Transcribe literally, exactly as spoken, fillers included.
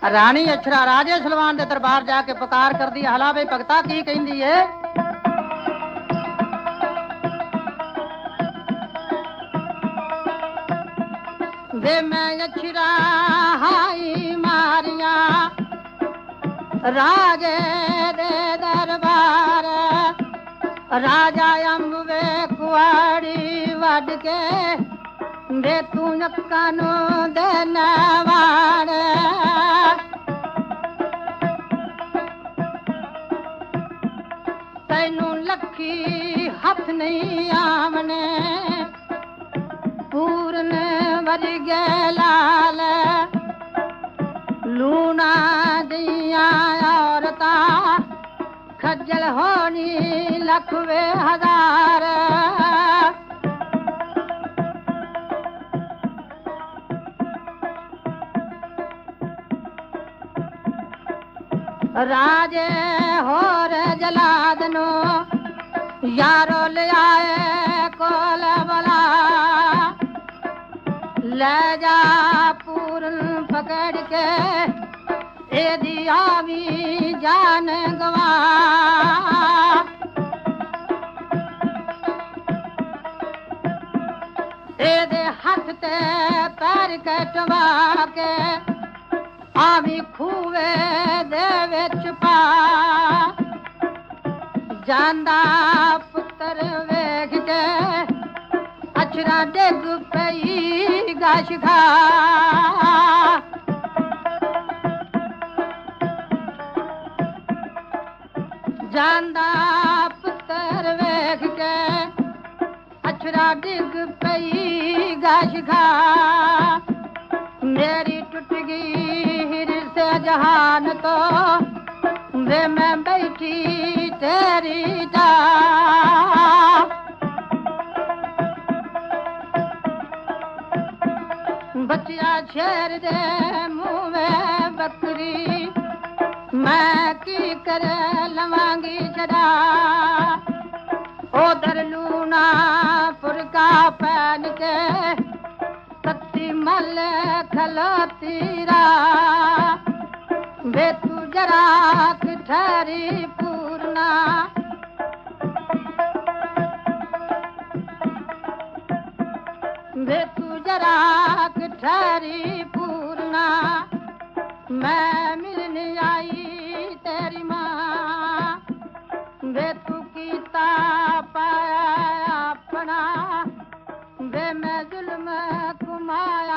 रानी अछरा राजे Salwan दे दरबार जाके पुकार कर दी, हला बई भगता की कहंदी है। वे मैं अछरा हाई मारिया राजे दे दरबार, राजा अंबे कुआड़ी वड के दे तू नक्कानू देनवार। तैनू लखी हथ नहीं आमने पूरन वरगे लाल, लूना दिया औरता खज्जल होनी लखवे हजार। राजे होर जलादनो यारो ले आए कोल बला, ले जा पूरन पकड़ के एदी आवी जान गवा। एदे हाथ ते पैर कटवा के आवी खूवे दे विच पा। जांदा पुत्र वेख के अछरा डिग पई गश खा। जांदा पुत्र वेख के अछरा डिग पई गश खा। मेरी टूट गई से जहान तो वे मैं बैठी तेरी जा। बचिया शेर दे मुँह में बकरी, मैं की कर लवांगी जरा। उधर लूना पुरका पहन के सत्ती मल खलोती रा। वे तू जरा ठहरी पूर्णा, वे तू जरा ठहरी पूर्णा। मैं मिलने आई तेरी माँ, वे तू कीता पाया अपना। वे मैं जुल्म कुमाया